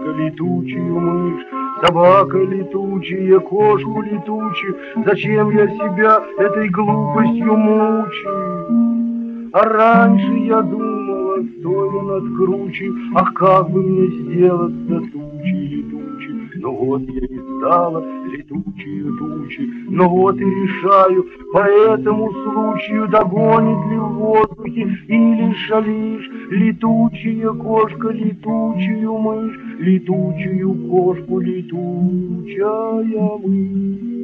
кошка, летучую мышь, собака летучая, кошку летучую. Зачем я себя этой глупостью мучаю? А раньше я думала, стоя над кручей, ах, как бы мне сделаться тучей летучей. Но вот я и стала летучей тучей, но вот и решаю по этому случаю, догонит ли в воздухе или шалишь летучая кошка, летучую мышь, летучую кошку, летучая мышь.